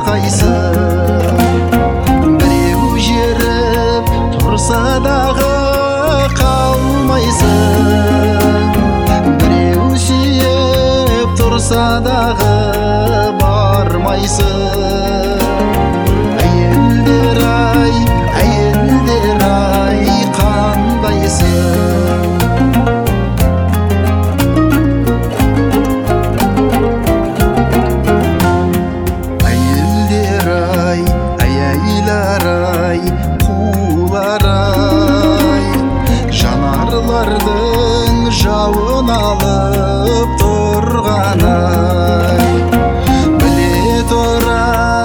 қайсың? Біреу жеріп тұрса дағы қалмайсың, біреу сүйіп тұрса дағы бармайсың. Әйелдер ай, әйелдер ай, қандайсың? Әйелдер ай, әйелдер ай, қулар ай, жанарлардың жауын алып тұрған ай. Біле тұра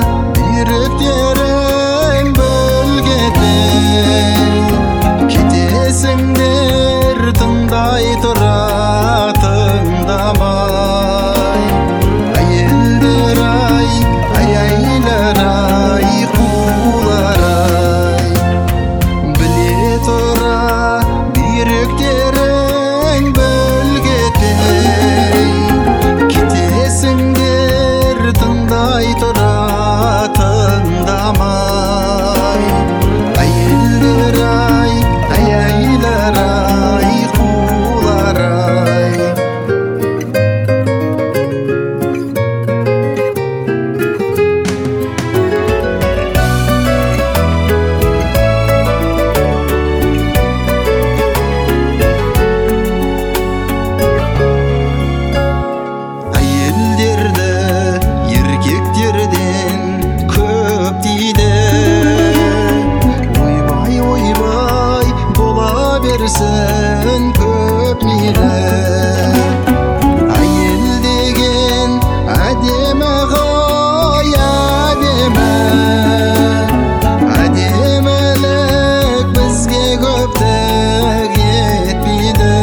бүйректерің бөлгетпей, кетесіңдер тыңдай тұра тыңдамай. Әйелдер ай, әйелдер ай, қулар ай, біле тұра бүйректерің бөлгетпей, кетесіңдер тыңдай тұра тыңдамай. Әйелдер ай, әйелдер ай, қулар ай. Әйелдерді еркектерден көп дейді, ойбай ойбай бола берсін көп мейлі. Әйел деген әдемі ғой, әдемі, әдемілік бізге көптік етпейді.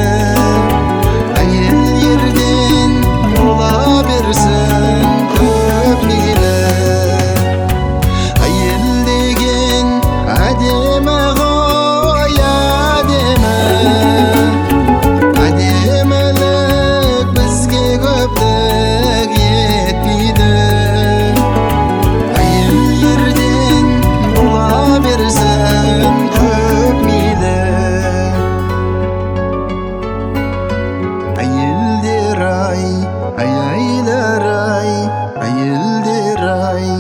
Әйел ерден бола берсін көп мейлі. Әйел деген әдемі ғой, әдемі, әдемілік бізге көптік етпейді. Әйел ерден бола берсін көп мейлі. Әйелдер ай, әйелдер ай, әйелдер ай,